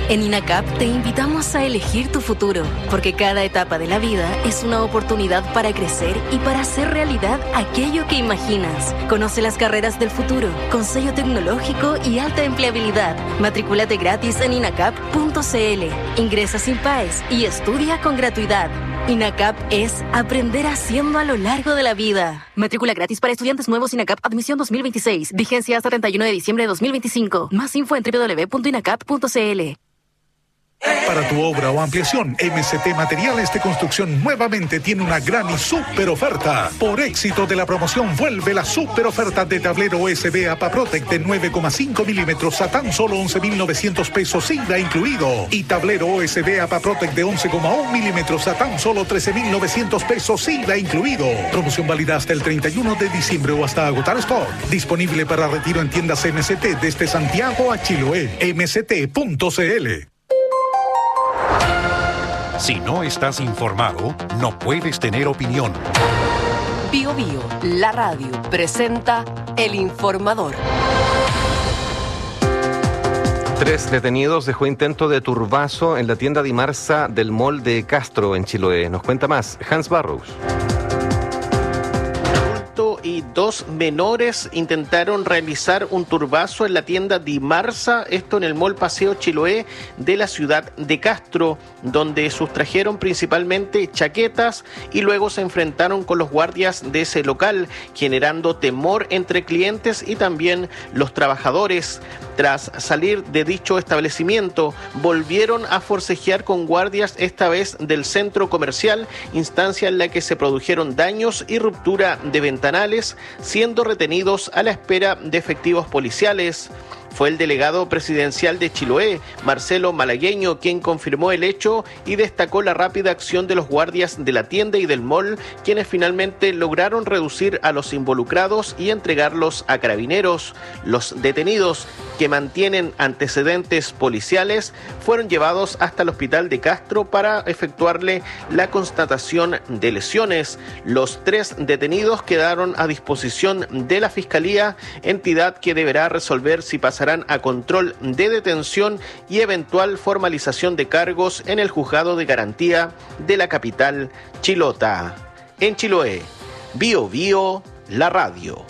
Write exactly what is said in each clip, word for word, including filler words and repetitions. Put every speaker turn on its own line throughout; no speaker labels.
En INACAP te invitamos a elegir tu futuro, porque cada etapa de la vida es una oportunidad para crecer y para hacer realidad aquello que imaginas. Conoce las carreras del futuro, con sello tecnológico y alta empleabilidad. Matrículate gratis en inacap punto cl. Ingresa sin paes y estudia con gratuidad. INACAP es aprender haciendo a lo largo de la vida. Matrícula gratis para estudiantes nuevos INACAP Admisión dos mil veintiséis. Vigencia hasta treinta y uno de diciembre de dos mil veinticinco. Más info en doble u doble u doble u punto inacap punto cl.
Para tu obra o ampliación, M C T Materiales de Construcción nuevamente tiene una gran y súper oferta. Por éxito de la promoción, vuelve la súper oferta de tablero U S B APAPROTEC de nueve coma cinco milímetros a tan solo once mil novecientos pesos I V A incluido. Y tablero U S B APAPROTEC de once coma uno milímetros a tan solo trece mil novecientos pesos I V A incluido. Promoción válida hasta el treinta y uno de diciembre o hasta agotar stock. Disponible para retiro en tiendas M C T desde Santiago a Chiloé. M C T punto cl.
Si no estás informado, no puedes tener opinión.
Bio Bio, la radio, presenta El Informador.
Tres detenidos dejó intento de turbazo en la tienda Dimarsa del Mall de Castro, en Chiloé. Nos cuenta más Hans Barrows.
Y dos menores intentaron realizar un turbazo en la tienda Dimarsa, esto en el Mall Paseo Chiloé de la ciudad de Castro, donde sustrajeron principalmente chaquetas y luego se enfrentaron con los guardias de ese local, generando temor entre clientes y también los trabajadores. Tras salir de dicho establecimiento, volvieron a forcejear con guardias, esta vez del centro comercial, instancia en la que se produjeron daños y ruptura de ventanales, siendo retenidos a la espera de efectivos policiales. Fue el delegado presidencial de Chiloé, Marcelo Malagueño, quien confirmó el hecho y destacó la rápida acción de los guardias de la tienda y del mall, quienes finalmente lograron reducir a los involucrados y entregarlos a carabineros. Los detenidos, que mantienen antecedentes policiales, fueron llevados hasta el hospital de Castro para efectuarle la constatación de lesiones. Los tres detenidos quedaron a disposición de la Fiscalía, entidad que deberá resolver si pasarán a control de detención y eventual formalización de cargos en el juzgado de garantía de la capital chilota. En Chiloé, Bio Bio, la radio.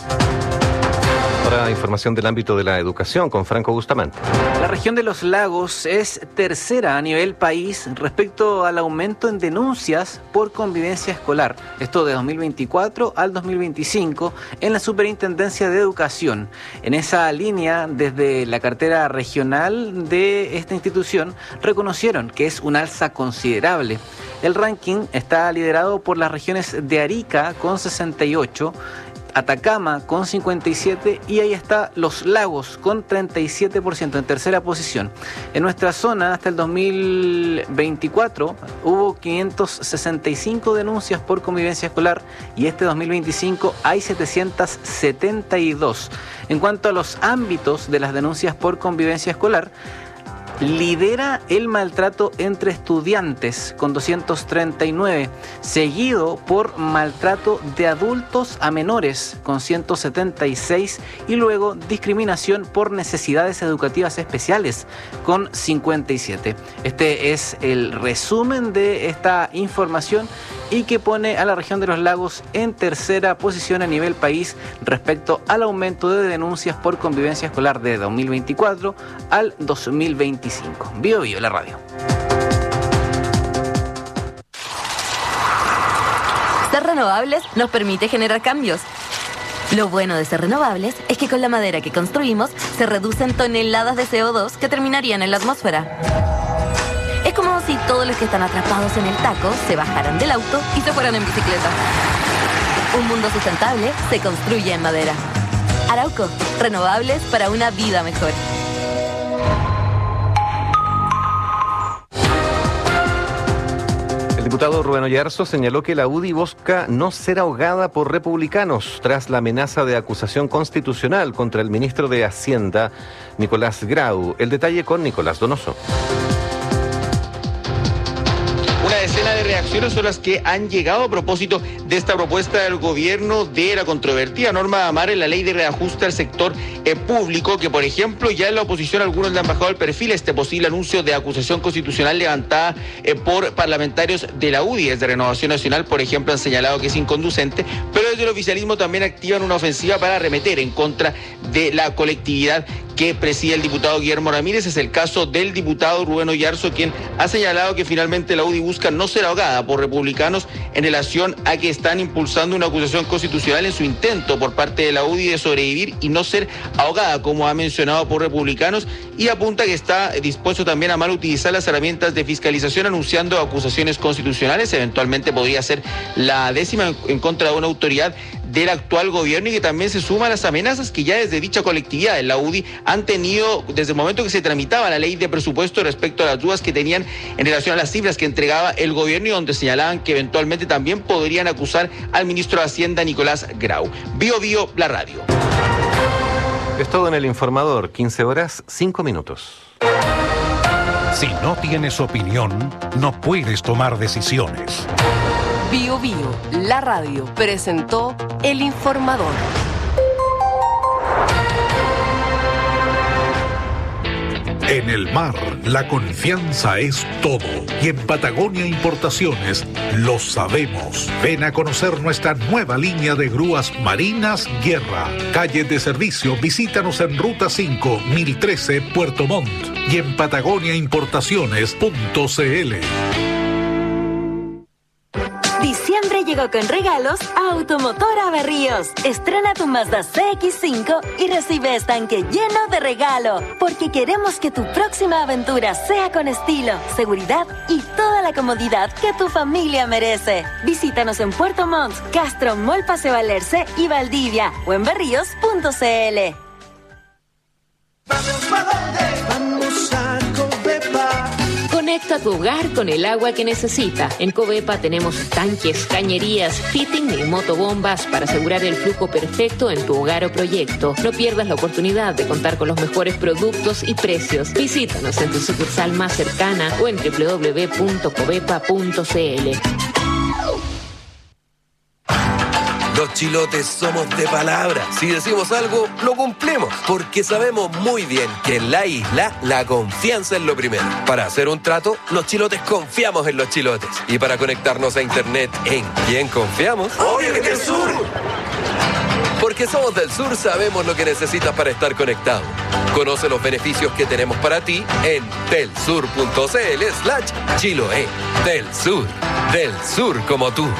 Ahora información del ámbito de la educación con Franco Bustamante.
La región de los lagos es tercera a nivel país respecto al aumento en denuncias por convivencia escolar. Esto de dos mil veinticuatro al dos mil veinticinco en la Superintendencia de Educación. En esa línea, desde la cartera regional de esta institución, reconocieron que es un alza considerable. El ranking está liderado por las regiones de Arica con sesenta y ocho, Atacama con cincuenta y siete y ahí está Los Lagos con treinta y siete por ciento en tercera posición. En nuestra zona hasta el dos mil veinticuatro hubo quinientas sesenta y cinco denuncias por convivencia escolar y este dos mil veinticinco hay setecientas setenta y dos. En cuanto a los ámbitos de las denuncias por convivencia escolar, lidera el maltrato entre estudiantes con doscientos treinta y nueve, seguido por maltrato de adultos a menores con ciento setenta y seis y luego discriminación por necesidades educativas especiales con cincuenta y siete. Este es el resumen de esta información y que pone a la región de los lagos en tercera posición a nivel país respecto al aumento de denuncias por convivencia escolar de dos mil veinticuatro al dos mil veinticinco. Bio Bio, la radio.
Ser renovables nos permite generar cambios. Lo bueno de ser renovables es que con la madera que construimos se reducen toneladas de C O dos que terminarían en la atmósfera. Es como si todos los que están atrapados en el taco se bajaran del auto y se fueran en bicicleta. Un mundo sustentable se construye en madera. Arauco, renovables para una vida mejor.
El diputado Rubén Oyarzo señaló que la U D I busca no ser ahogada por republicanos tras la amenaza de acusación constitucional contra el ministro de Hacienda, Nicolás Grau. El detalle con Nicolás Donoso.
Una decena de reacciones son las que han llegado a propósito de esta propuesta del gobierno de la controvertida norma AMAR en la ley de reajuste al sector eh, público que, por ejemplo, ya en la oposición algunos le han bajado el perfil a este posible anuncio de acusación constitucional levantada eh, por parlamentarios de la U D I, desde Renovación Nacional, por ejemplo, han señalado que es inconducente, pero desde el oficialismo también activan una ofensiva para arremeter en contra de la colectividad que preside el diputado Guillermo Ramírez. Es el caso del diputado Rubén Oyarzo, quien ha señalado que finalmente la U D I busca no ser ahogada por republicanos en relación a que están impulsando una acusación constitucional en su intento por parte de la U D I de sobrevivir y no ser ahogada, como ha mencionado, por republicanos, y apunta que está dispuesto también a mal utilizar las herramientas de fiscalización, anunciando acusaciones constitucionales. Eventualmente podría ser la décima en contra de una autoridad del actual gobierno, y que también se suma a las amenazas que ya desde dicha colectividad de la U D I han tenido desde el momento que se tramitaba la ley de presupuesto respecto a las dudas que tenían en relación a las cifras que entregaba el gobierno, y donde señalaban que eventualmente también podrían acusar al ministro de Hacienda, Nicolás Grau. Bio Bio, la radio.
Es todo en El Informador, quince horas, cinco minutos.
Si no tienes opinión, no puedes tomar decisiones.
Bio Bio, la radio, presentó El Informador.
En el mar, la confianza es todo. Y en Patagonia Importaciones lo sabemos. Ven a conocer nuestra nueva línea de grúas marinas Guerra. Calle de servicio, visítanos en Ruta cinco, mil trece, Puerto Montt. Y en patagonia importaciones punto c l.
Diciembre llegó con regalos a Automotora Berríos. Estrena tu Mazda C X cinco y recibe estanque lleno de regalo, porque queremos que tu próxima aventura sea con estilo, seguridad y toda la comodidad que tu familia merece. Visítanos en Puerto Montt, Castro, Mall Paseo Alerce y Valdivia, o en berríos punto c l.
Vamos, ¿para dónde? Vamos a Covepa.
Conecta tu hogar con el agua que necesita. En Covepa tenemos tanques, cañerías, fitting y motobombas para asegurar el flujo perfecto en tu hogar o proyecto. No pierdas la oportunidad de contar con los mejores productos y precios. Visítanos en tu sucursal más cercana o en doble u doble u doble u punto covepa punto c l.
Los chilotes somos de palabra. Si decimos algo, lo cumplimos. Porque sabemos muy bien que en la isla la confianza es lo primero. Para hacer un trato, los chilotes confiamos en los chilotes. Y para conectarnos a internet, ¿en quién confiamos?
¡Obvio que del sur!
Porque somos del sur, sabemos lo que necesitas para estar conectado. Conoce los beneficios que tenemos para ti en telsur punto c l slash chiloe. Del sur, del sur como tú.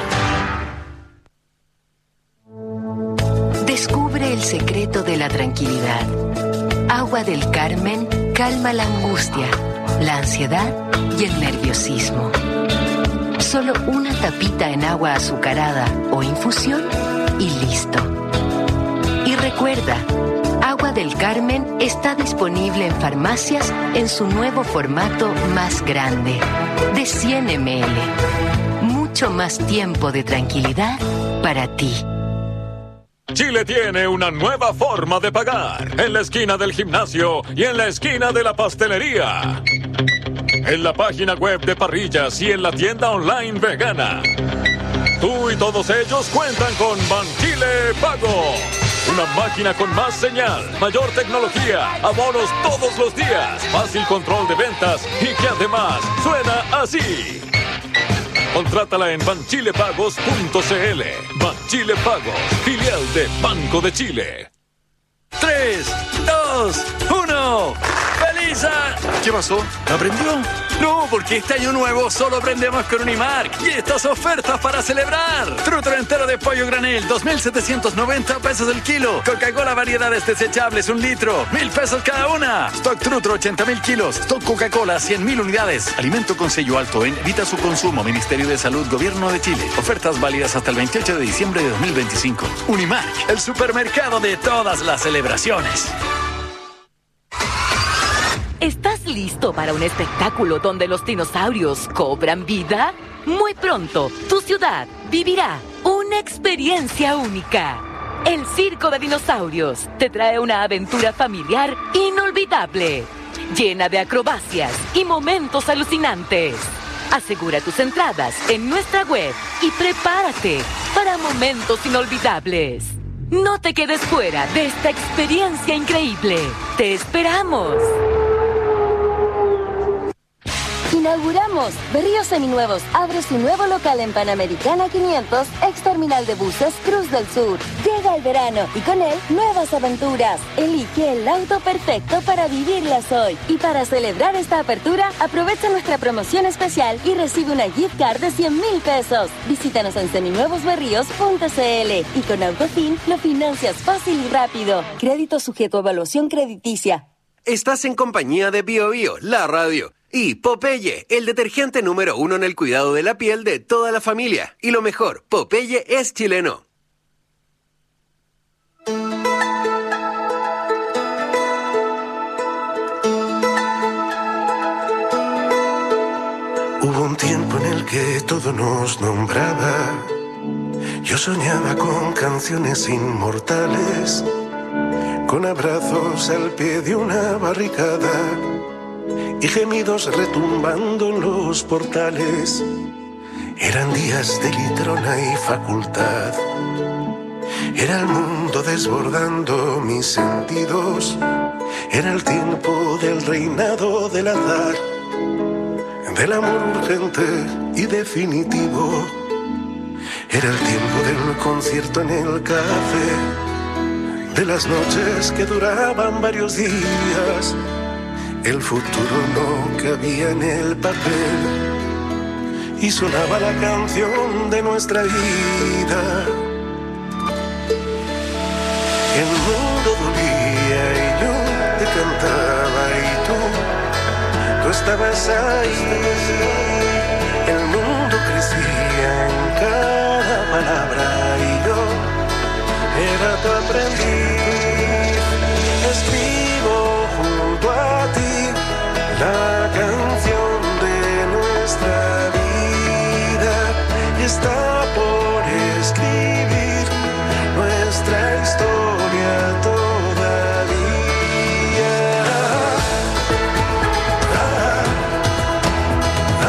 Descubre el secreto de la tranquilidad. Agua del Carmen calma la angustia, la ansiedad y el nerviosismo. Solo una tapita en agua azucarada o infusión y listo. Y recuerda, Agua del Carmen está disponible en farmacias en su nuevo formato más grande, de cien mililitros. Mucho más tiempo de tranquilidad para ti.
Chile tiene una nueva forma de pagar, en la esquina del gimnasio y en la esquina de la pastelería, en la página web de Parrillas y en la tienda online vegana. Tú y todos ellos cuentan con Banchile Pago, una máquina con más señal, mayor tecnología, abonos todos los días, fácil control de ventas y que además suena así. Contrátala en banchilepagos punto c l. Banchile Pagos, filial de Banco de Chile.
tres, dos, uno. ¡Feliz año! ¿Qué pasó? ¿No aprendió? No, porque este año nuevo solo aprendemos con Unimark. Y estas ofertas para celebrar. Trutro entero de pollo granel, dos mil setecientos noventa pesos el kilo. Coca-Cola variedades desechables, un litro, mil pesos cada una. Stock Trutro, ochenta mil kilos. Stock Coca-Cola, cien mil unidades. Alimento con sello alto en Evita su consumo. Ministerio de Salud, Gobierno de Chile. Ofertas válidas hasta el veintiocho de diciembre de dos mil veinticinco. Unimark, el supermercado de todas las celebraciones.
¿Estás listo para un espectáculo donde los dinosaurios cobran vida? Muy pronto, tu ciudad vivirá una experiencia única. El Circo de Dinosaurios te trae una aventura familiar inolvidable, llena de acrobacias y momentos alucinantes. Asegura tus entradas en nuestra web y prepárate para momentos inolvidables. No te quedes fuera de esta experiencia increíble. ¡Te esperamos!
Inauguramos Berríos Seminuevos. Abre su nuevo local en Panamericana quinientos, ex terminal de buses Cruz del Sur. Llega el verano y con él nuevas aventuras. Elige el auto perfecto para vivirlas hoy. Y para celebrar esta apertura, aprovecha nuestra promoción especial y recibe una gift card de cien mil pesos. Visítanos en seminuevos berríos punto c l y con Autofin lo financias fácil y rápido. Crédito sujeto a evaluación crediticia.
Estás en compañía de Bio Bio, la radio. Y Popeye, el detergente número uno en el cuidado de la piel de toda la familia. Y lo mejor, Popeye es chileno.
Hubo un tiempo en el que todo nos nombraba. Yo soñaba con canciones inmortales, con abrazos al pie de una barricada y gemidos retumbando en los portales. Eran días de litrona y facultad. Era el mundo desbordando mis sentidos. Era el tiempo del reinado del azar, del amor urgente y definitivo. Era el tiempo del concierto en el café, de las noches que duraban varios días. El futuro no cabía en el papel y sonaba la canción de nuestra vida. El mundo dolía y yo te cantaba y tú, tú estabas ahí. El mundo crecía en cada palabra y yo era tu aprendiz. Escribo junto a ti la canción de nuestra vida y está por escribir nuestra historia todavía. Ah, ah,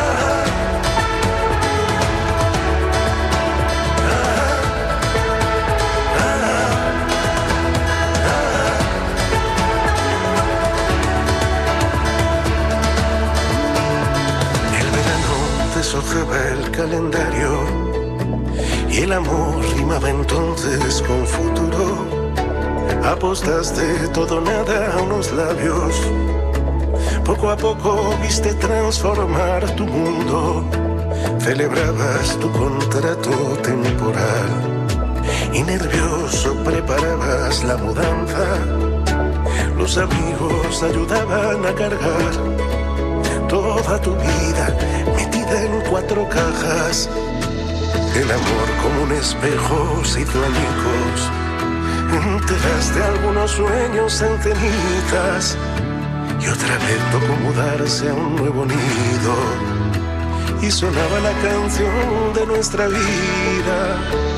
deshojaba el calendario y el amor rimaba entonces con futuro. Apostaste todo nada a unos labios. Poco a poco viste transformar tu mundo. Celebrabas tu contrato temporal y nervioso preparabas la mudanza. Los amigos ayudaban a cargar toda tu vida metida en cuatro cajas. El amor como un espejo se hizo añicos. Enterraste algunos sueños en cenizas y otra vez tocó mudarse a un nuevo nido y sonaba la canción de nuestra vida.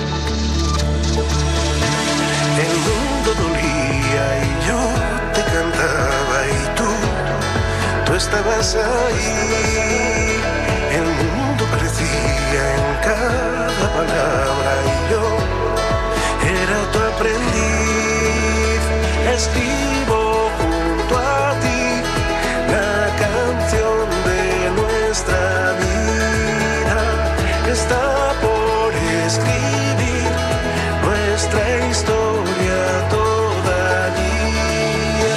El mundo dolía y yo te cantaba y tú tú estabas ahí. El mundo crecía en cada palabra y yo era tu aprendiz. Escribo junto a ti la canción de nuestra vida. Está por escribir nuestra historia todavía.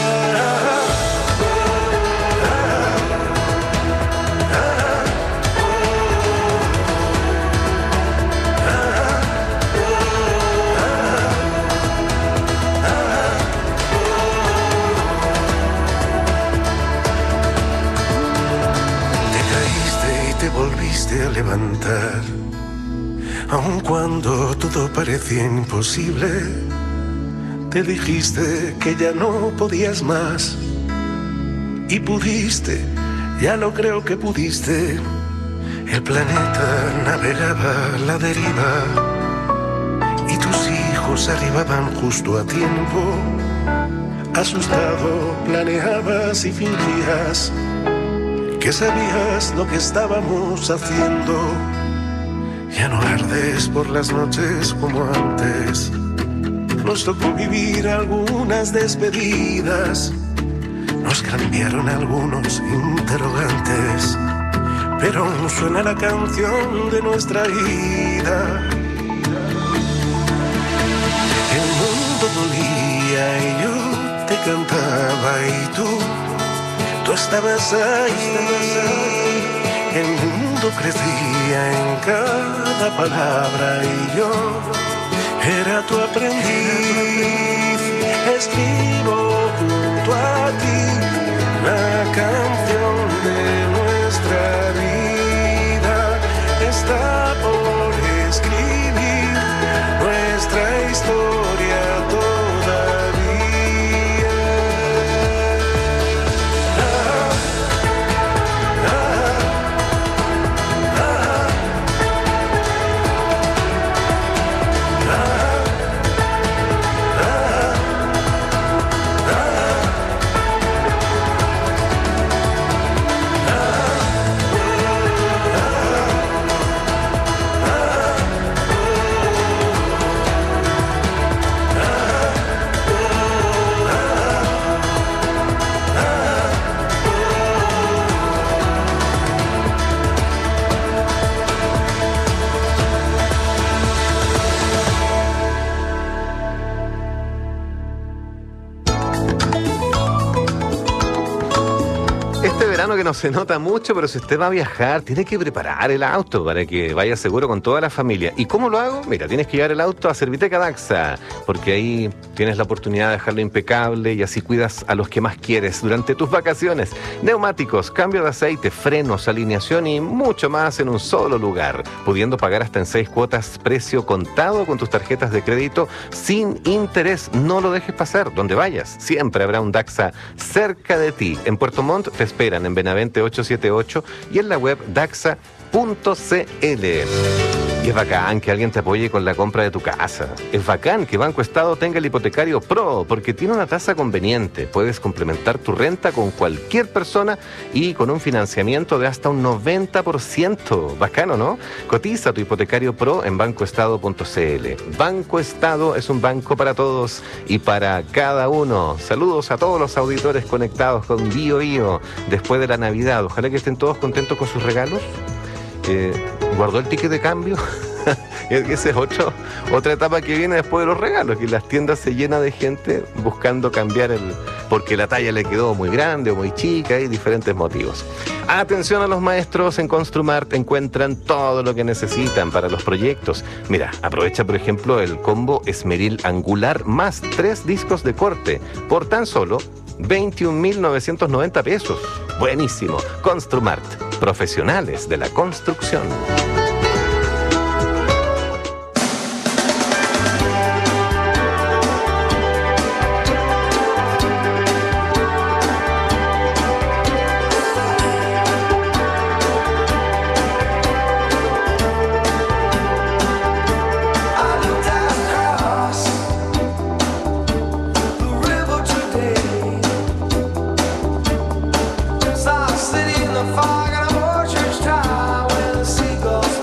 Volviste a levantar, aun cuando todo parecía imposible. Te dijiste que ya no podías más y pudiste, ya lo creo que pudiste. El planeta navegaba a la deriva y tus hijos arribaban justo a tiempo. Asustado planeabas y fingías que sabías lo que estábamos haciendo. Ya no ardes por las noches como antes. nos tocó vivir algunas despedidas, nos cambiaron algunos interrogantes, pero aún suena la canción de nuestra ida. El mundo dolía y yo te cantaba y tú, tú estabas ahí. El mundo crecía en cada palabra y yo era tu aprendiz. Escribo junto a ti la canción de nuestra vida. Está por escribir nuestra historia todavía. Ah, ah, ah,
Este verano que no se nota mucho, pero si usted va a viajar, tiene que preparar el auto para que vaya seguro con toda la familia. ¿Y cómo lo hago? Mira, tienes que llevar el auto a Serviteca Daxa, porque ahí tienes la oportunidad de dejarlo impecable y así cuidas a los que más quieres durante tus vacaciones. Neumáticos, cambio de aceite, frenos, alineación y mucho más en un solo lugar, pudiendo pagar hasta en seis cuotas precio contado con tus tarjetas de crédito sin interés. No lo dejes pasar, donde vayas, siempre habrá un Daxa cerca de ti. En Puerto Montt te esperan en Benavente ochocientos setenta y ocho y en la web daxa punto c l. Y es bacán que alguien te apoye con la compra de tu casa. Es bacán que Banco Estado tenga el hipotecario Pro, porque tiene una tasa conveniente. Puedes complementar tu renta con cualquier persona y con un financiamiento de hasta un noventa por ciento. Bacano, ¿no? Cotiza tu hipotecario Pro en banco estado punto c l. Banco Estado es un banco para todos y para cada uno. Saludos a todos los auditores conectados con Bio Bio después de la Navidad. Ojalá que estén todos contentos con sus regalos. Eh, ¿Guardó el ticket de cambio? Esa es otro, otra etapa que viene después de los regalos, que las tiendas se llenan de gente buscando cambiar el... porque la talla le quedó muy grande o muy chica y diferentes motivos. Atención a los maestros, en Construmart encuentran todo lo que necesitan para los proyectos. Mira, aprovecha por ejemplo el combo esmeril angular más tres discos de corte por tan solo veintiún mil novecientos noventa pesos. Buenísimo. Construmart, profesionales de la construcción.
Sitting in the fog and I'm church time when the seagulls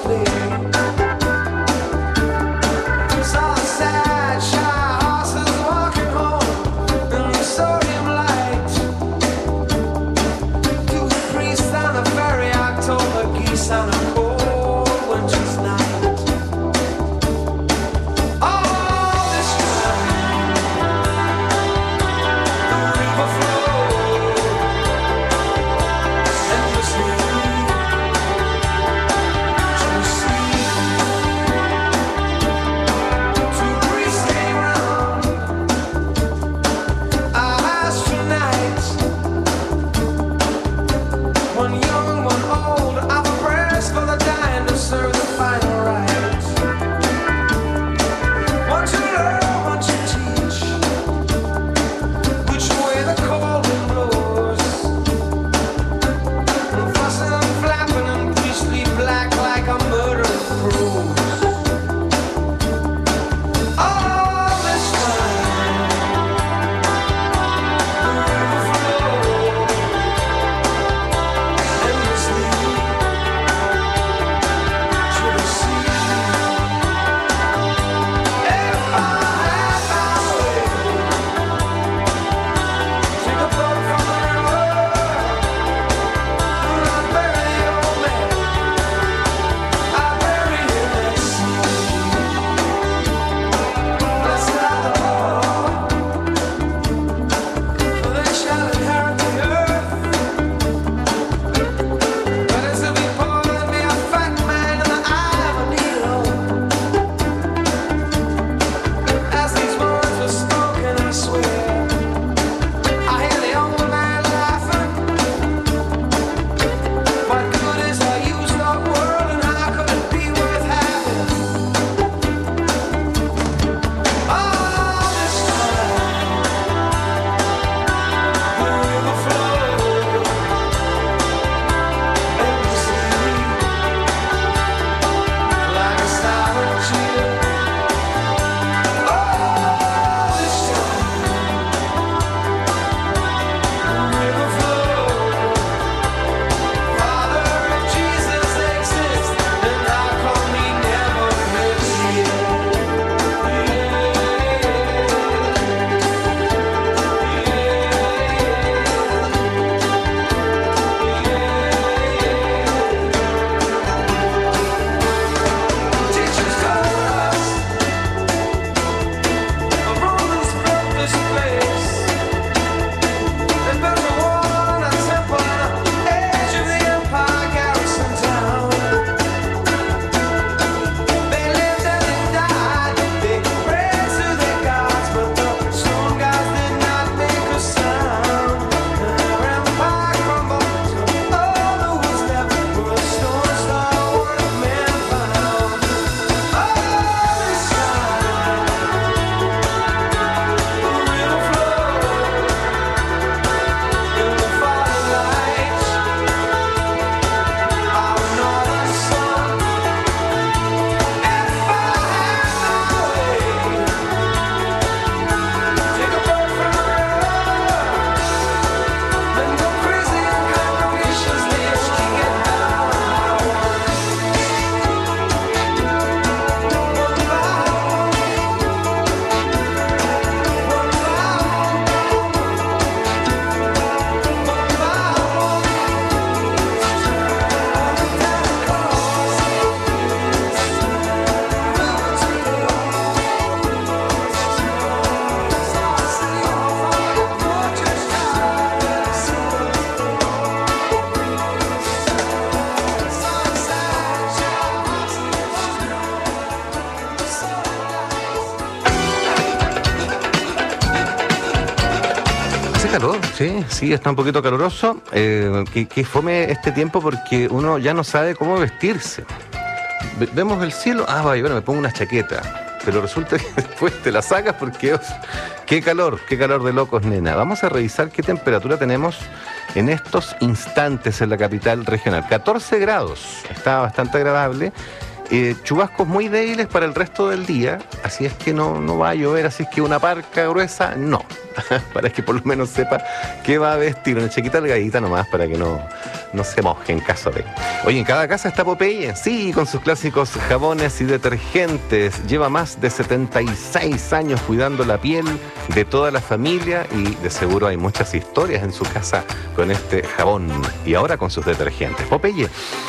Sí, sí, está un poquito caluroso. Eh, que, que fome este tiempo porque uno ya no sabe cómo vestirse. Ve- vemos el cielo, ah, vaya, bueno, me pongo una chaqueta. Pero resulta que después te la sacas porque... ¡Qué calor! ¡Qué calor de locos, nena! Vamos a revisar qué temperatura tenemos en estos instantes en la capital regional. catorce grados, está bastante agradable. Eh, chubascos muy débiles para el resto del día, así es que no, no va a llover, así es que una parca gruesa, no. Para que por lo menos sepa qué va a vestir, una chaqueta delgadita nomás para que no, no se moje en caso de... Oye, en cada casa está Popeye, sí, con sus clásicos jabones y detergentes. Lleva más de setenta y seis años cuidando la piel de toda la familia y de seguro hay muchas historias en su casa con este jabón y ahora con sus detergentes. Popeye.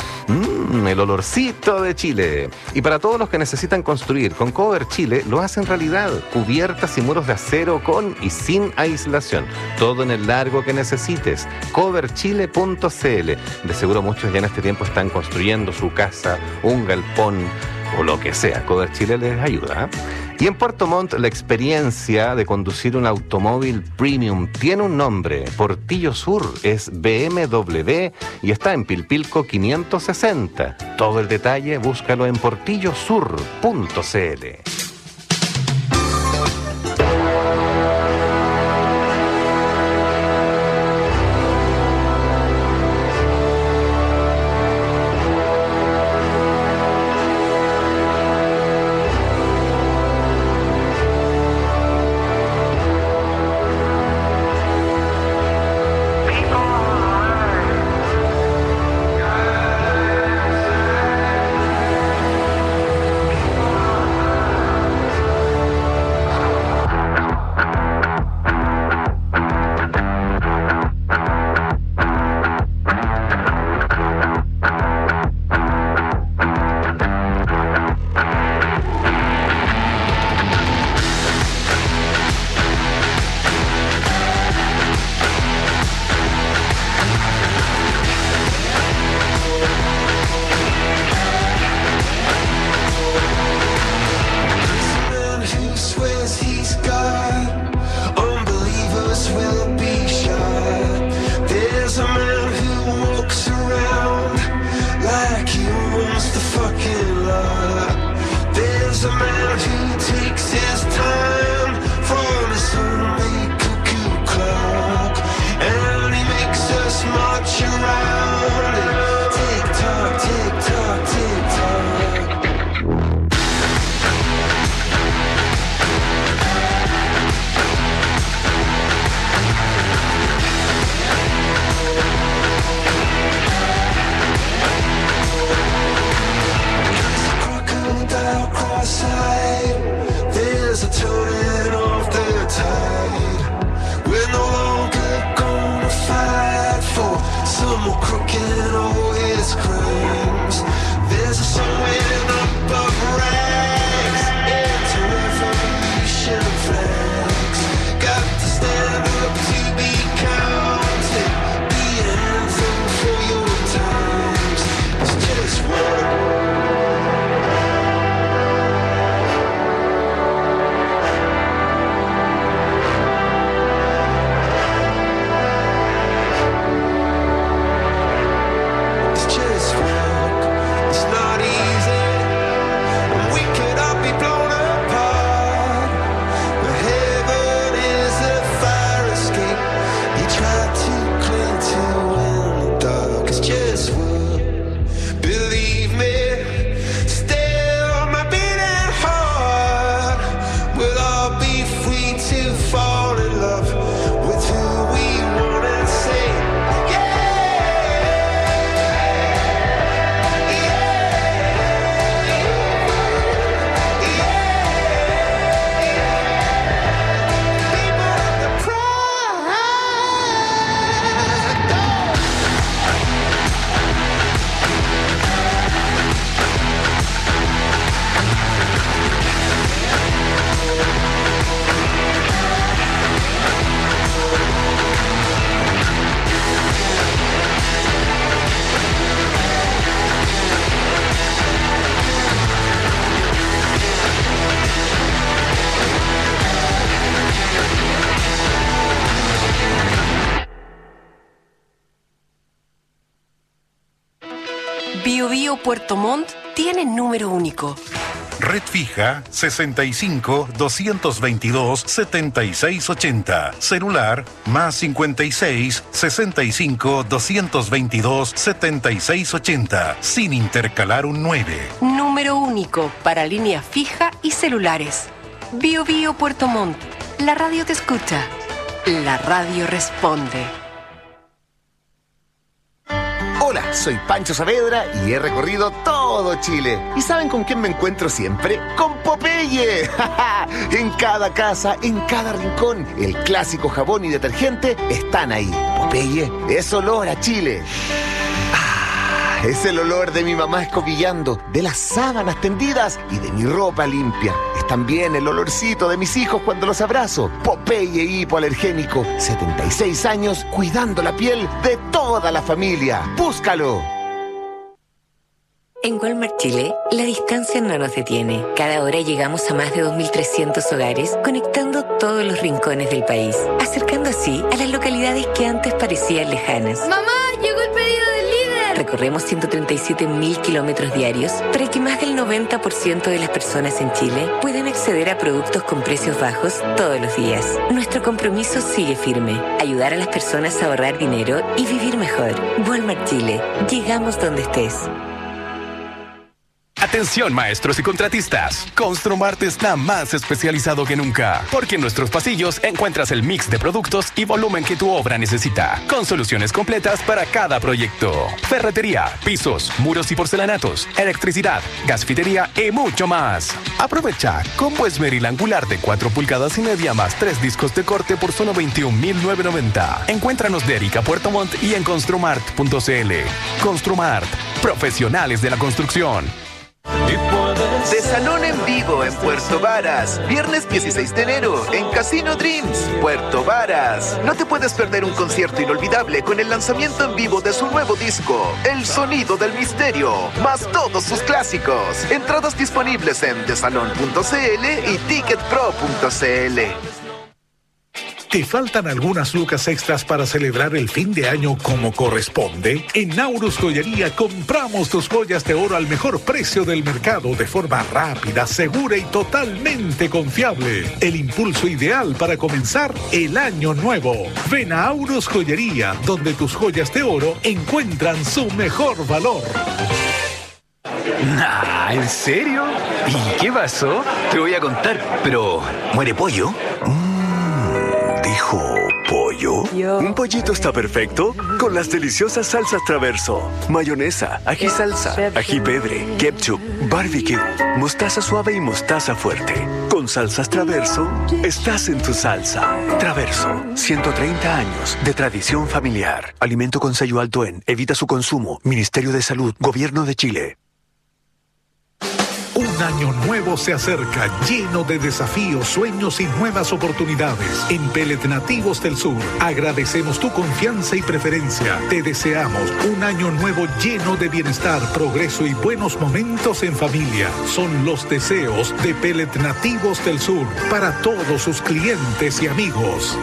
Mmm, el olorcito de Chile. Y para todos los que necesitan construir con Cover Chile, lo hacen realidad. Cubiertas y muros de acero con y sin aislación. Todo en el largo que necesites. cover chile punto c l. De seguro muchos ya en este tiempo están construyendo su casa, un galpón o lo que sea. Cover Chile les ayuda, ¿eh? Y en Puerto Montt, la experiencia de conducir un automóvil premium tiene un nombre. Portillo Sur es B M W y está en Pilpilco quinientos sesenta. Todo el detalle, búscalo en portillo sur punto c l.
We
Bio Bio Puerto Montt tiene número único.
Red fija sesenta y cinco, doscientos veintidós, setenta y seis ochenta. Celular más cincuenta y seis, sesenta y cinco, doscientos veintidós, setenta y seis ochenta. Sin intercalar un nueve.
Número único para línea fija y celulares. Bio Bio Puerto Montt. La radio te escucha. La radio responde.
Hola, soy Pancho Saavedra y he recorrido todo Chile. ¿Y saben con quién me encuentro siempre? ¡Con Popeye! En cada casa, en cada rincón, el clásico jabón y detergente están ahí. Popeye es olor a Chile. Ah, es el olor de mi mamá escobillando, de las sábanas tendidas y de mi ropa limpia. Es también el olorcito de mis hijos cuando los abrazo. Popeye hipoalergénico, setenta y seis años cuidando la piel de toda la familia. ¡Búscalo!
En Walmart Chile, la distancia no nos detiene. Cada hora llegamos a más de dos mil trescientos hogares, conectando todos los rincones del país, acercando así a las localidades que antes parecían lejanas.
¡Mamá, llegó el pedido del líder!
Recorremos ciento treinta y siete mil kilómetros diarios para que más del noventa por ciento de las personas en Chile puedan acceder a productos con precios bajos todos los días. Nuestro compromiso sigue firme: ayudar a las personas a ahorrar dinero y vivir mejor. Walmart Chile. Llegamos donde estés.
Atención, maestros y contratistas. Construmart está más especializado que nunca, porque en nuestros pasillos encuentras el mix de productos y volumen que tu obra necesita, con soluciones completas para cada proyecto. Ferretería, pisos, muros y porcelanatos, electricidad, gasfitería y mucho más. Aprovecha combo esmeril angular de cuatro pulgadas y media más tres discos de corte por solo veintiún mil novecientos noventa. Encuéntranos de Erika Puerto Montt y en construmart punto cl. Construmart, profesionales de la construcción.
De Salón en Vivo en Puerto Varas. Viernes dieciséis de enero en Casino Dreams, Puerto Varas. No te puedes perder un concierto inolvidable con el lanzamiento en vivo de su nuevo disco, El Sonido del Misterio, más todos sus clásicos. Entradas disponibles en desalon punto cl y ticketpro punto cl.
¿Te faltan algunas lucas extras para celebrar el fin de año como corresponde? En Naurus Joyería compramos tus joyas de oro al mejor precio del mercado de forma rápida, segura y totalmente confiable. El impulso ideal para comenzar el año nuevo. Ven a Naurus Joyería, donde tus joyas de oro encuentran su mejor valor.
Nah, ¿en serio? ¿Y qué pasó? Te voy a contar, pero ¿muere pollo?
¿Dijo pollo?
Yo.
Un pollito está perfecto con las deliciosas salsas Traverso. Mayonesa, ají salsa, ají pebre, ketchup, barbecue, mostaza suave y mostaza fuerte. Con salsas Traverso, estás en tu salsa. Traverso, ciento treinta años de tradición familiar. Alimento con sello alto en. Evita su consumo. Ministerio de Salud, Gobierno de Chile.
Un año nuevo se acerca, lleno de desafíos, sueños y nuevas oportunidades. En Pellet Nativos del Sur, agradecemos tu confianza y preferencia. Te deseamos un año nuevo lleno de bienestar, progreso y buenos momentos en familia. Son los deseos de Pellet Nativos del Sur para todos sus clientes y amigos.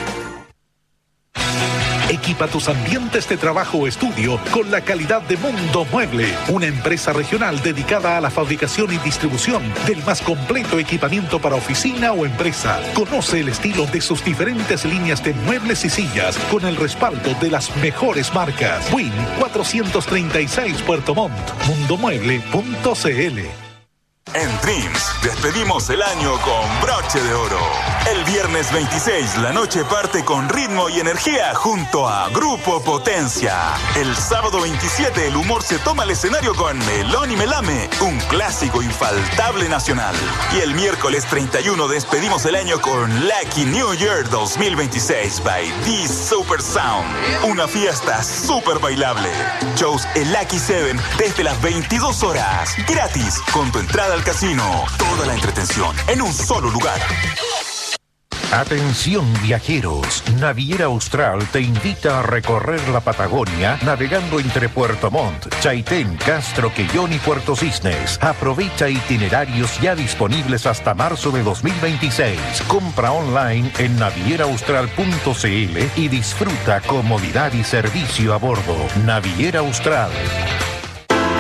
Equipa tus ambientes de trabajo o estudio con la calidad de Mundo Mueble, una empresa regional dedicada a la fabricación y distribución del más completo equipamiento para oficina o empresa. Conoce el estilo de sus diferentes líneas de muebles y sillas con el respaldo de las mejores marcas. Win cuatrocientos treinta y seis Puerto Montt, mundo mueble punto cl.
En Dreams, despedimos el año con broche de oro. El viernes veintiséis, la noche parte con ritmo y energía junto a Grupo Potencia. El sábado veintisiete, el humor se toma el escenario con Melón y Melame, un clásico infaltable nacional. Y el miércoles treinta y uno, despedimos el año con Lucky New Year dos mil veintiséis by The Super Sound. Una fiesta súper bailable. Shows en Lucky Seven desde las veintidós horas. Gratis, con tu entrada al casino. Toda la entretención en un solo lugar.
Atención viajeros, Naviera Austral te invita a recorrer la Patagonia navegando entre Puerto Montt, Chaitén, Castro, Quellón y Puerto Cisnes. Aprovecha itinerarios ya disponibles hasta marzo de dos mil veintiséis. Compra online en naviera austral punto cl y disfruta comodidad y servicio a bordo. Naviera Austral.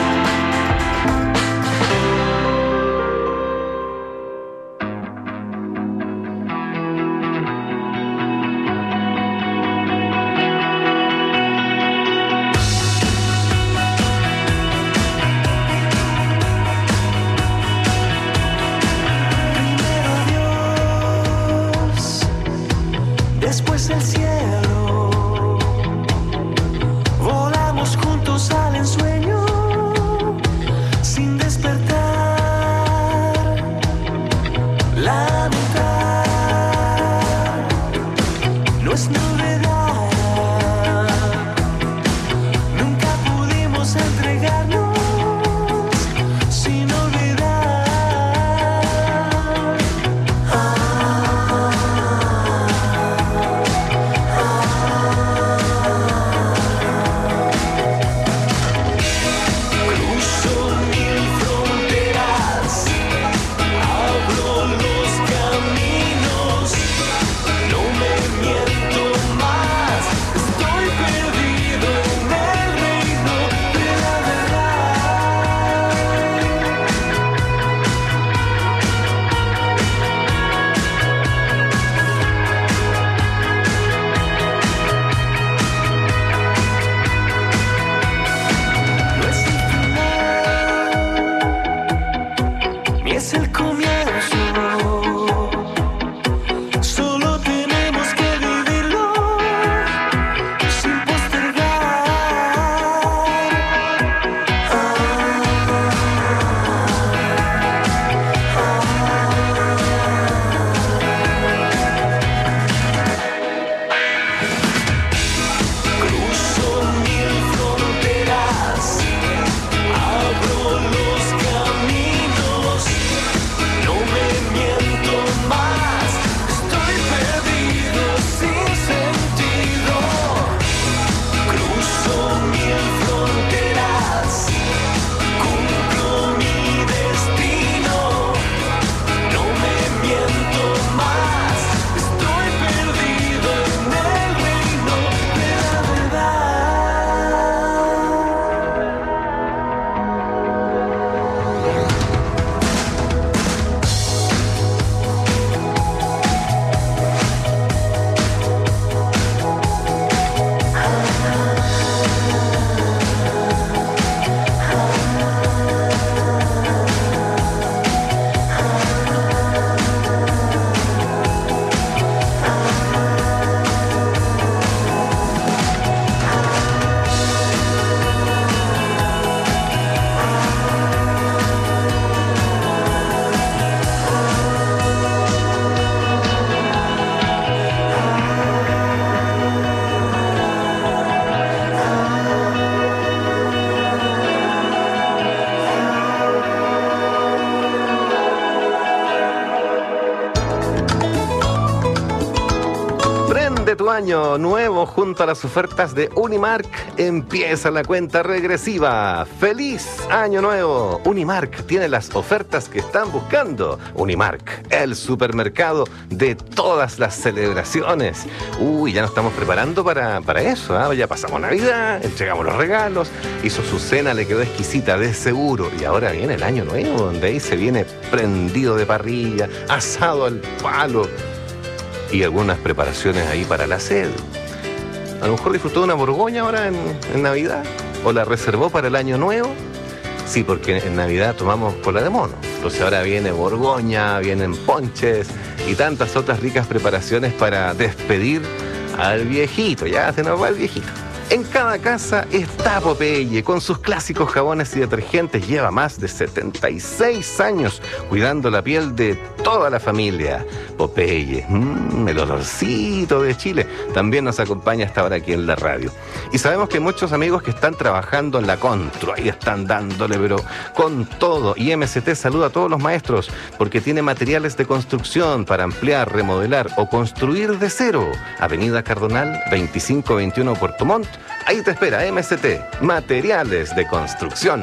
año nuevo junto a las ofertas de Unimark. Empieza la cuenta regresiva. ¡Feliz año nuevo! Unimark tiene las ofertas que están buscando. Unimark, el supermercado de todas las celebraciones. Uy, ya nos estamos preparando para, para eso, ¿eh? Ya pasamos Navidad, entregamos los regalos, hizo su cena, le quedó exquisita de seguro. Y ahora viene el año nuevo, donde ahí se viene prendido de parrilla, asado al palo y algunas preparaciones ahí para la sed. A lo mejor disfrutó de una Borgoña ahora en, en Navidad, o la reservó para el año nuevo. Sí, porque en Navidad tomamos cola de mono. Entonces ahora viene Borgoña, vienen ponches y tantas otras ricas preparaciones para despedir al viejito. Ya se nos va el viejito. En cada casa está Popeye, con sus clásicos jabones y detergentes. Lleva más de setenta y seis años cuidando la piel de toda la familia. Popeye, mmm, el olorcito de Chile, también nos acompaña hasta ahora aquí en la radio. Y sabemos que hay muchos amigos que están trabajando en la Contro, ahí están dándole, pero con todo. Y M S T saluda a todos los maestros, porque tiene materiales de construcción para ampliar, remodelar o construir de cero. Avenida Cardonal, veinticinco veintiuno Puerto Montt. Ahí te espera M S T, materiales de construcción.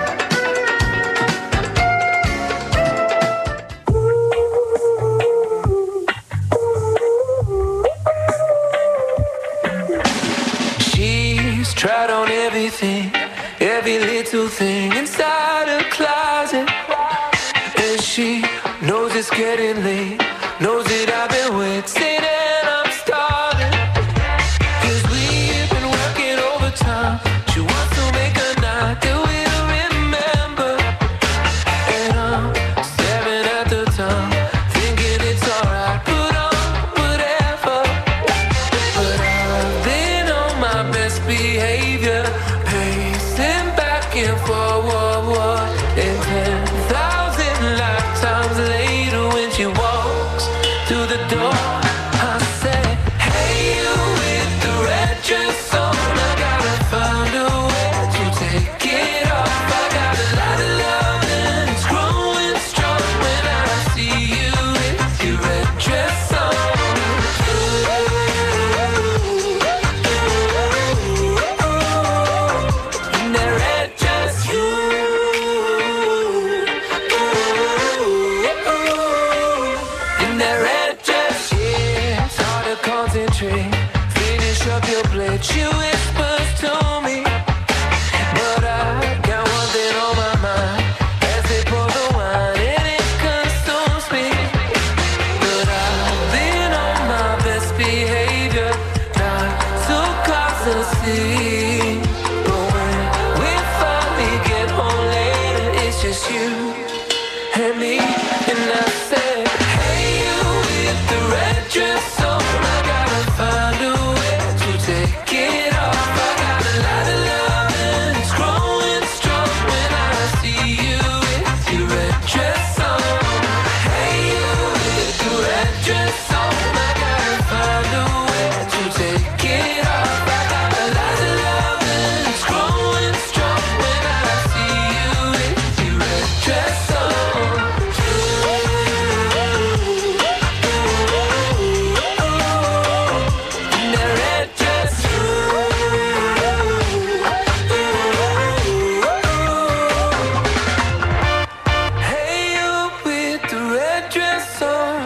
She's tried on everything, every little thing inside her closet. And she knows it's getting late, knows that I've been waiting and I'm starving. She wants to make a night that we'll remember. And I'm staring at the time, thinking it's alright, put on whatever. But I've been on my best behavior, pacing back and forward. And ten thousand lifetimes later, when she walks through the door, I say, hey, you with the red dress on, I gotta find a way to take it off. I got a lot of love and it's growing strong when I see you with your red dress on. In that red dress, in that red dress, yeah, it's hard to concentrate. Finish up your plate, she whispers to me. But I got one thing on my mind, as they pour the wine and it consumes me. But I've been on my best behavior, not to cause a scene. But when we finally get home later, it's just you and me. And I say, hey, you with the red dress on, I gotta find a way to take it off. I got a lot of love and it's growing strong when I see you with your red dress on. Hey, you with the red dress on, I gotta find a way to take it off. I got a lot of love and it's growing strong when I see you with your red dress on. In that red dress, hey, you with the red dress on.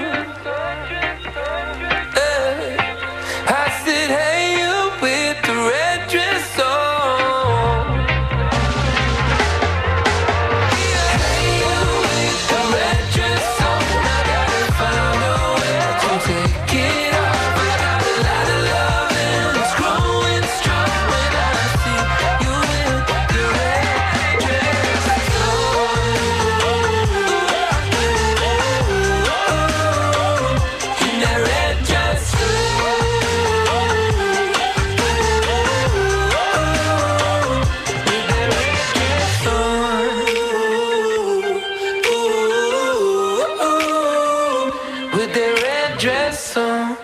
Hey, I said, hey, you with the red dress on. Hey, you with the red dress on. I gotta find a way to take it off. I got a lot of love and it's growing strong when I see you with the red dress on. In that red dress, with that red dress on, with that red dress on.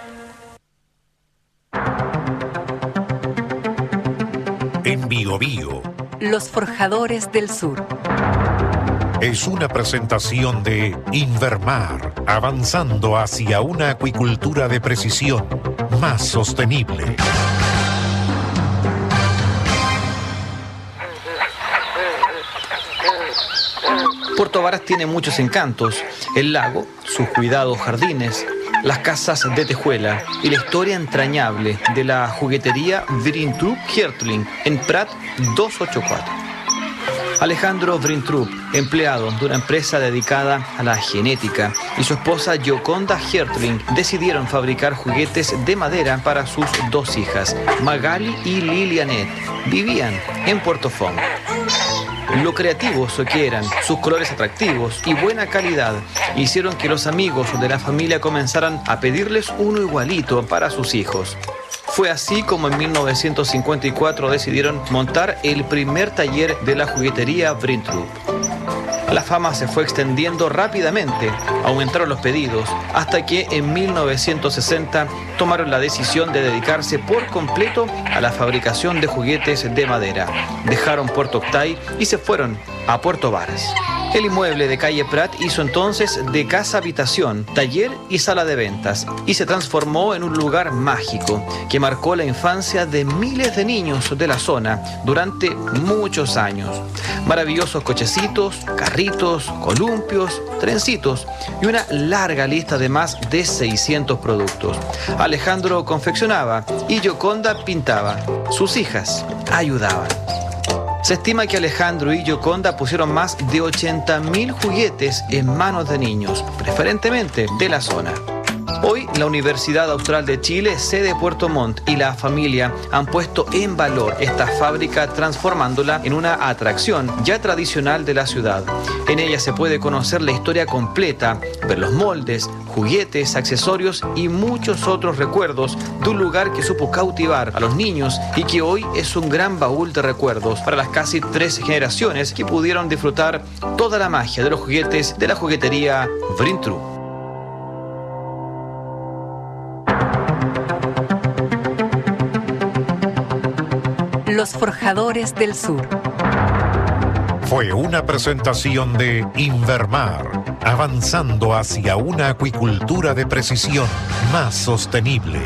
En Bio Bio
Los Forjadores del Sur.
es una presentación de Invermar, avanzando hacia una acuicultura de precisión, más sostenible.
Puerto Varas tiene muchos encantos: el lago, sus cuidados jardines, las casas de tejuela y la historia entrañable de la juguetería Vrintrup Hertling en Prat doscientos ochenta y cuatro. Alejandro Vrintrup, empleado de una empresa dedicada a la genética, y su esposa Gioconda Hertling decidieron fabricar juguetes de madera para sus dos hijas, Magali y Lilianet. Vivían en Puerto Fong. Lo creativos que eran, sus colores atractivos y buena calidad hicieron que los amigos de la familia comenzaran a pedirles uno igualito para sus hijos. Fue así como en mil novecientos cincuenta y cuatro decidieron montar el primer taller de la juguetería Vrintrup. La fama se fue extendiendo rápidamente, aumentaron los pedidos, hasta que en mil novecientos sesenta tomaron la decisión de dedicarse por completo a la fabricación de juguetes de madera. Dejaron Puerto Octay y se fueron a Puerto Varas. El inmueble de calle Prat hizo entonces de casa-habitación, taller y sala de ventas, y se transformó en un lugar mágico que marcó la infancia de miles de niños de la zona durante muchos años. Maravillosos cochecitos, carritos, columpios, trencitos y una larga lista de más de seiscientos productos. Alejandro confeccionaba y Gioconda pintaba. Sus hijas ayudaban. Se estima que Alejandro y Gioconda pusieron más de ochenta mil juguetes en manos de niños, preferentemente de la zona. Hoy, la Universidad Austral de Chile, sede Puerto Montt, y la familia han puesto en valor esta fábrica, transformándola en una atracción ya tradicional de la ciudad. En ella se puede conocer la historia completa, ver los moldes, juguetes, accesorios y muchos otros recuerdos de un lugar que supo cautivar a los niños y que hoy es un gran baúl de recuerdos para las casi tres generaciones que pudieron disfrutar toda la magia de los juguetes de la juguetería Vrintrup.
Los Forjadores del Sur.
Fue una presentación de Invermar, avanzando hacia una acuicultura de precisión más sostenible.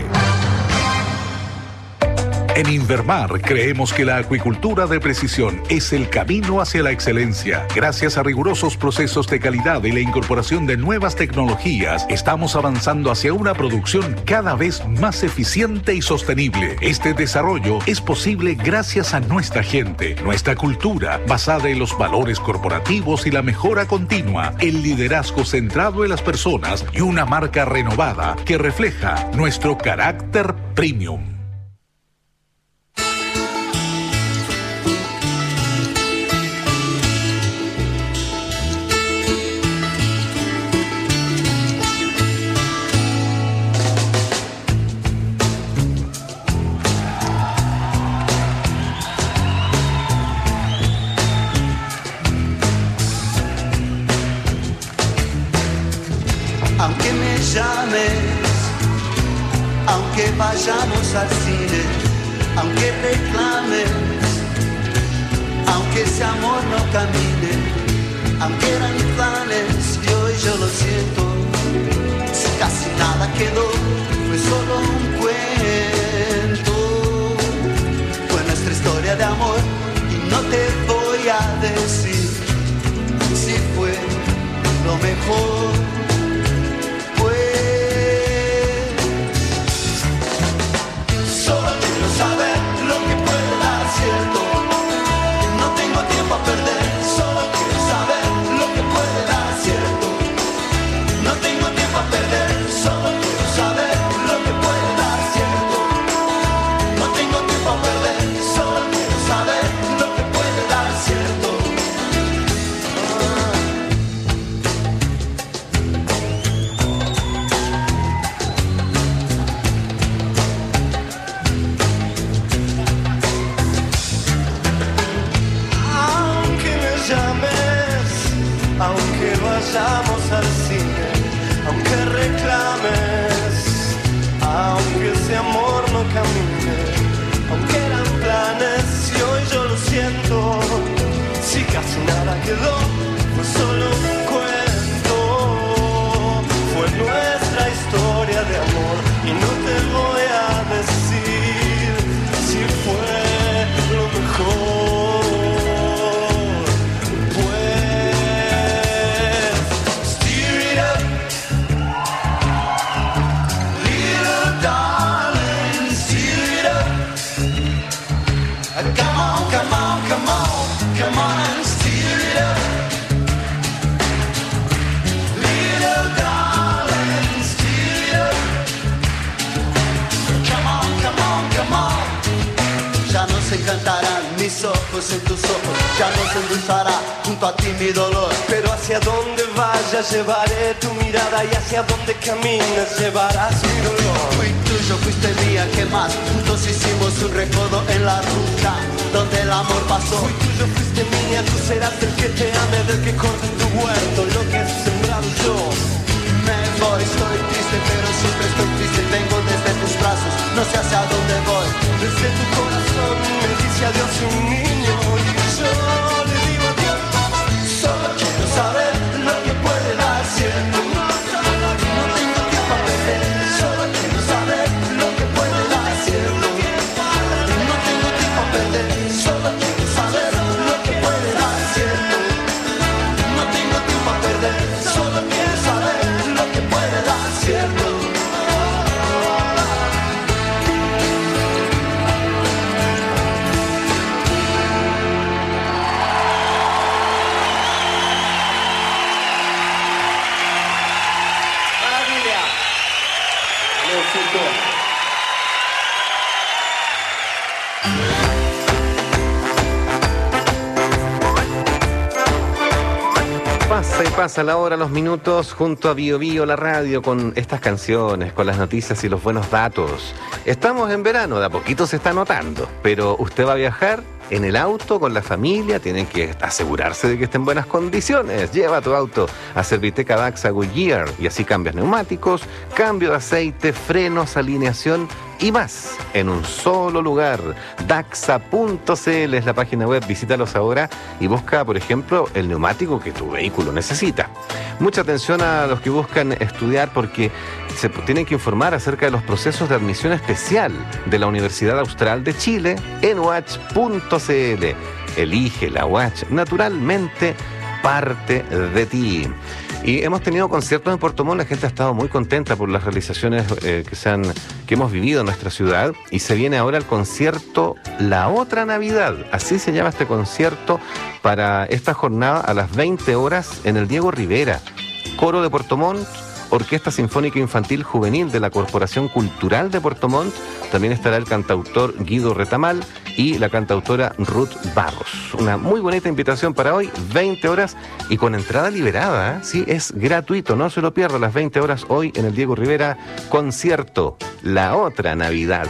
En Invermar creemos que la acuicultura de precisión es el camino hacia la excelencia. Gracias a rigurosos procesos de calidad y la incorporación de nuevas tecnologías, estamos avanzando hacia una producción cada vez más eficiente y sostenible. Este desarrollo es posible gracias a nuestra gente, nuestra cultura, basada en los valores corporativos y la mejora continua, el liderazgo centrado en las personas y una marca renovada que refleja nuestro carácter premium.
Aunque me llames, aunque vayamos al cine, aunque reclames, aunque ese amor no camine, aunque eran planes y hoy yo lo siento, si casi nada quedó, fue solo un cuento, fue nuestra historia de amor y no te voy a decir si fue lo mejor. Saber lo que puede dar cierto. No tengo tiempo a perder, solo quiero saber lo que puede dar cierto. No tengo tiempo a perder, solo quiero saber lo que puede dar cierto. No tengo tiempo a perder, solo quiero saber lo que puede dar cierto. Aunque vayamos al cine, aunque reclames, aunque ese amor no camine, aunque eran planes y hoy yo lo siento, si casi nada quedó, fue solo un cuento, fue nuestra historia de amor y no te voy a Come on, come on, come on, come on and steer it up. Little darling, steer it up. Come on, come on, come on. Ya no se encantarán mis ojos en tus ojos, ya no se endulzará junto a ti mi dolor.
Pero hacia donde vayas llevaré tu mirada y hacia donde camines llevarás mi dolor.
Fui tuyo, fuiste mía, ¿qué más? Juntos hicimos un recodo en la ruta donde el amor pasó.
Fui tuyo, fuiste mía, tú serás el que te ame, del que corte en tu huerto lo que he sembrado yo.
Me voy, estoy triste, pero siempre estoy triste. Vengo desde tus brazos, no sé hacia dónde voy.
Desde tu corazón me dice adiós un niño y yo le digo adiós.
Solo quiero saber lo que puede dar cielo. No tengo tiempo a perder. Solo quiero saber lo que puede dar cielo. No tengo tiempo a perder. Solo quiero saber lo que puede dar cielo. No tengo tiempo a perder. Solo quiero saber lo que puede dar cielo.
Pasa y pasa la hora, los minutos, junto a Bio Bio, la radio, con estas canciones, con las noticias y los buenos datos. Estamos en verano, de a poquito se está notando, pero usted va a viajar en el auto con la familia, tienen que asegurarse de que esté en buenas condiciones. Lleva tu auto a Serviteca Daxa Goodyear y así cambias neumáticos, cambio de aceite, frenos, alineación y más en un solo lugar. Daxa punto c l es la página web, visítalos ahora y busca, por ejemplo, el neumático que tu vehículo necesita. Mucha atención a los que buscan estudiar porque se tienen que informar acerca de los procesos de admisión especial de la Universidad Austral de Chile en U A C punto c l. Elige la U A C, naturalmente parte de ti. Y hemos tenido conciertos en Puerto Montt, la gente ha estado muy contenta por las realizaciones eh, que, se han, que hemos vivido en nuestra ciudad, y se viene ahora el concierto La Otra Navidad, así se llama este concierto, para esta jornada a las veinte horas en el Diego Rivera. Coro de Puerto Montt, Orquesta Sinfónica Infantil Juvenil de la Corporación Cultural de Puerto Montt, también estará el cantautor Guido Retamal y la cantautora Ruth Barros. Una muy bonita invitación para hoy, veinte horas y con entrada liberada, ¿eh? Sí, es gratuito, no se lo pierda, a las veinte horas hoy en el Diego Rivera, concierto La Otra Navidad.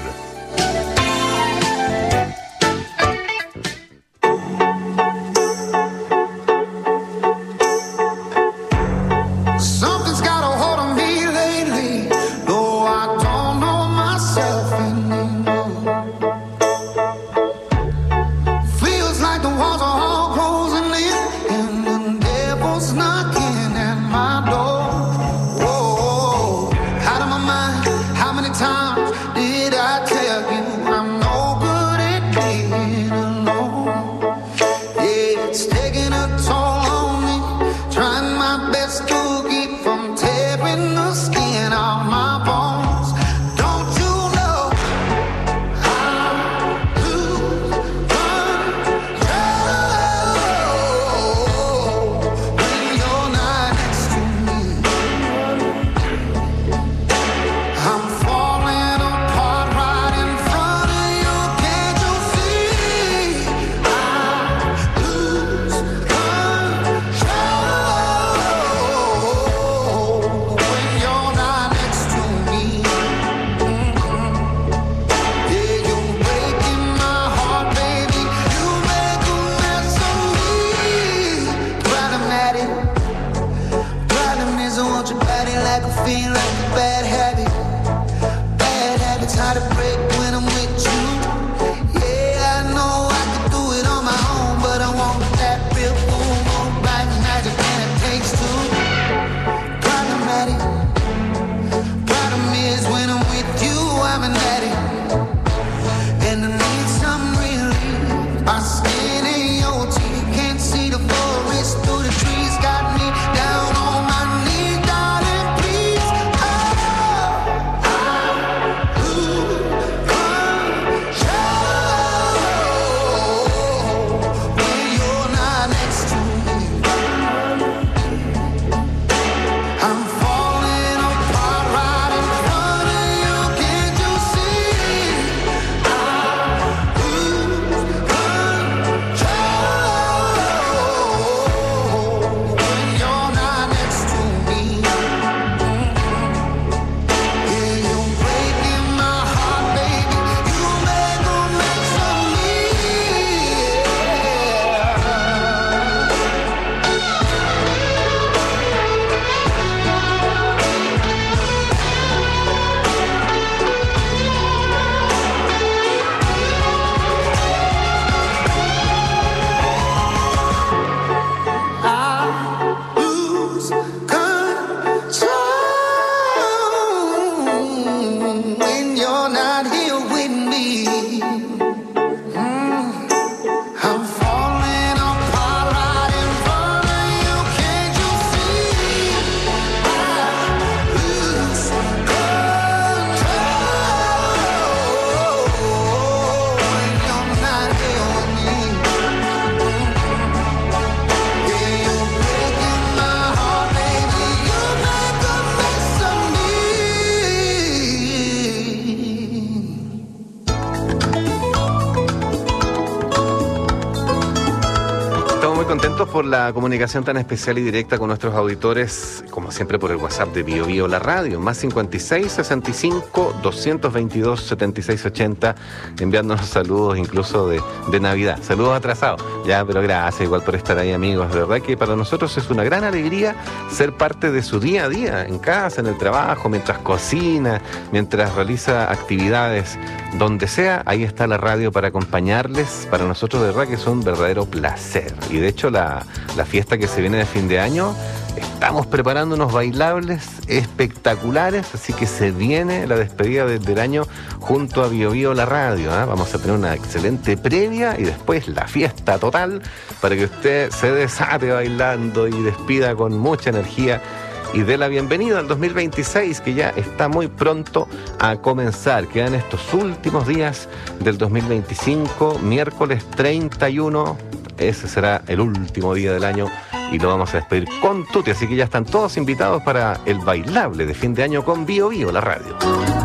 muy contentos por la comunicación tan especial y directa con nuestros auditores, como siempre por el WhatsApp de Bio Bio La Radio, más cincuenta y seis, sesenta y cinco, doscientos veintidós, setenta y seis ochenta, enviándonos saludos incluso de, de Navidad. Saludos atrasados, ya, pero gracias igual por estar ahí, amigos. De verdad que para nosotros es una gran alegría ser parte de su día a día, en casa, en el trabajo, mientras cocina, mientras realiza actividades, donde sea, ahí está la radio para acompañarles. Para nosotros de verdad que es un verdadero placer. Y de hecho la, la fiesta que se viene de fin de año, estamos preparando unos bailables espectaculares, así que se viene la despedida de, del año junto a Bio Bio La Radio, ¿eh? Vamos a tener una excelente previa y después la fiesta total para que usted se desate bailando y despida con mucha energía y dé la bienvenida al dos mil veintiséis, que ya está muy pronto a comenzar. Quedan estos últimos días del dos mil veinticinco, miércoles treinta y uno, ese será el último día del año y lo vamos a despedir con tutti, así que ya están todos invitados para el bailable de fin de año con Bio Bio La Radio.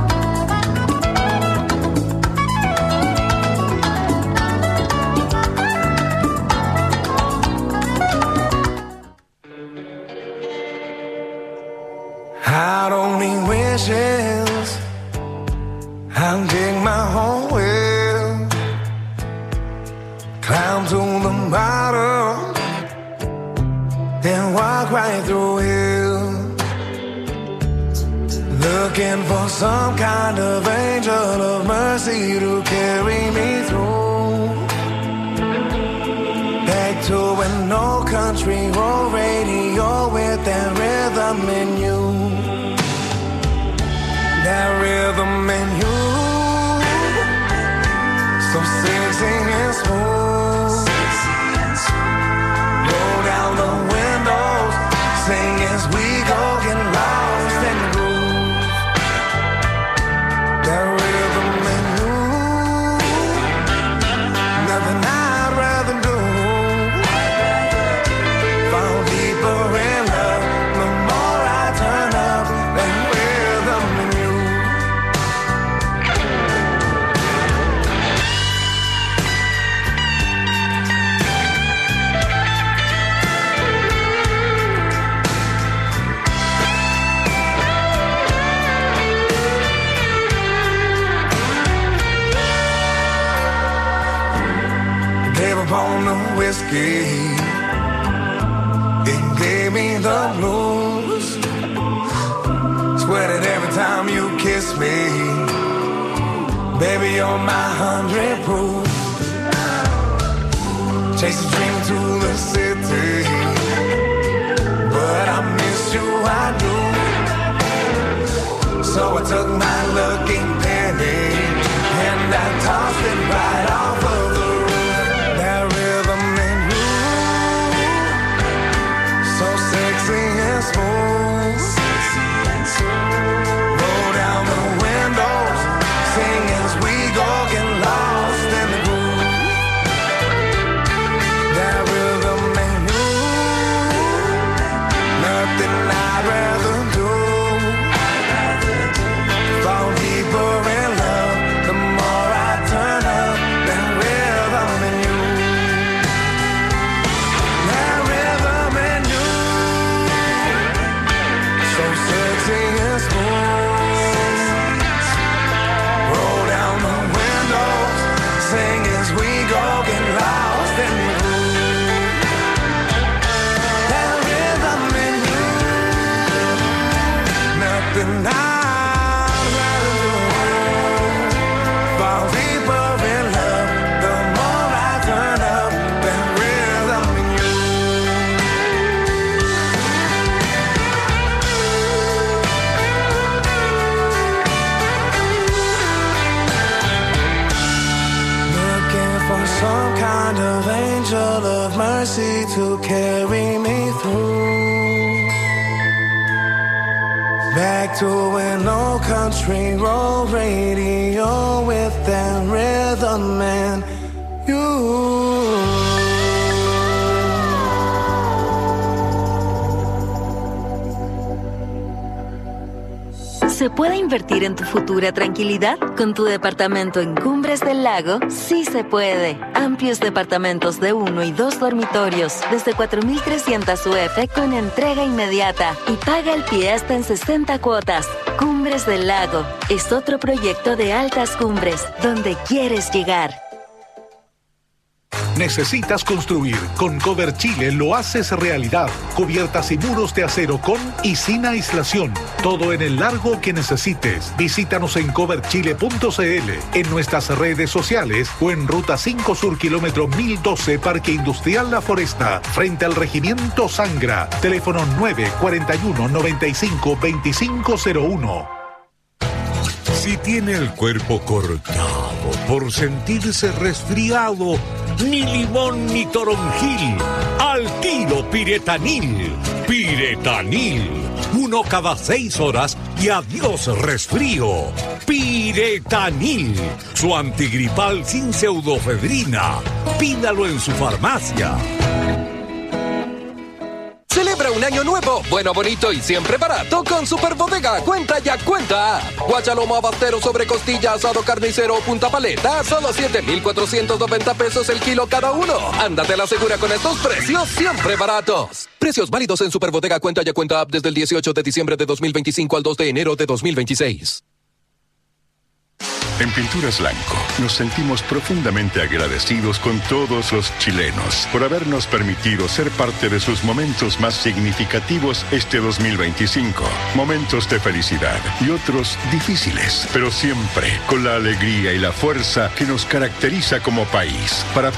I don't need wishes, I'll dig my own well, climb to the bottom, then walk right through hell, looking for some kind of angel of mercy to carry me through, back to an old country road radio with that rhythm in you. That rhythm in you, so sexy and smooth. Roll down the windows, sing as we go, get lost in the groove. That rhythm in you, nothing I'd rather do. Fall deeper in love, the more I turn up. That rhythm in you. On the whiskey, it gave me the blues. Sweated every time you kiss me, baby, you're my hundred proof. Chase a dream to the city, but I miss you, I do. So I took my lucky penny and I tossed it right off of the roof. Smooth. Roll down the windows, sing as we go, get lost in the groove. That rhythm in you, nothing I'd rather do. Fall deeper in love, the more I turn up. That rhythm in you. That rhythm in you. So sexy and smooth. Roll down the windows, sing as we go, get lost in the groove. That rhythm in you, nothing I'd rather do. Fall deeper in love, the more I turn up. That rhythm in you. Some kind of angel of mercy to carry me through, back to an old country road radio with that rhythm and you.
¿Se puede invertir en tu futura tranquilidad? Con tu departamento en Cumbres del Lago, sí se puede. Amplios departamentos de uno y dos dormitorios, desde cuatro mil trescientos U F con entrega inmediata y paga el pie hasta en sesenta cuotas. Cumbres del Lago es otro proyecto de Altas Cumbres, donde quieres llegar.
¿Necesitas construir? Con Cover Chile lo haces realidad. Cubiertas y muros de acero con y sin aislación. Todo en el largo que necesites. Visítanos en cover chile punto c l, en nuestras redes sociales o en Ruta cinco Sur, kilómetro mil doce, Parque Industrial La Foresta, frente al Regimiento Sangra. Teléfono nueve cuatro uno, nueve cinco, dos cinco cero uno.
Si tiene el cuerpo cortado por sentirse resfriado, ni limón ni toronjil, al tiro Piretanil. Piretanil, uno cada seis horas y adiós resfrío. Piretanil, su antigripal sin pseudofedrina. Pídalo en su farmacia.
Celebra un año nuevo, bueno, bonito y siempre barato con Super Bodega. Cuenta ya, cuenta. Guachalomo abastero sobre costilla, asado carnicero o punta paleta, solo siete mil cuatrocientos noventa pesos el kilo cada uno. Ándate a la segura con estos precios siempre baratos. Precios válidos en Super Bodega Cuenta ya, cuenta app desde el dieciocho de diciembre de dos mil veinticinco al dos de enero de dos mil veintiséis.
En Pinturas Blanco nos sentimos profundamente agradecidos con todos los chilenos por habernos permitido ser parte de sus momentos más significativos este dos mil veinticinco. Momentos de felicidad y otros difíciles, pero siempre con la alegría y la fuerza que nos caracteriza como país. Para